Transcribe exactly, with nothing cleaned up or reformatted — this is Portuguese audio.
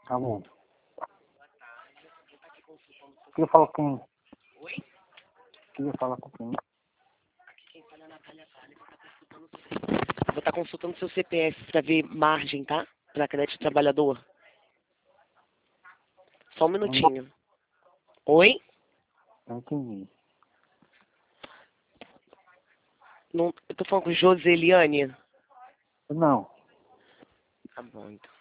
Alô? Queria falar com quem? Oi? Queria falar com quem? Aqui quem fala é a Natália Vale. Vou estar consultando seu C P F para ver margem, tá? Para crédito trabalhador. Só um minutinho. Oi? Não entendi. Não, eu tô falando com Joseliane? Não. Tá bom, então.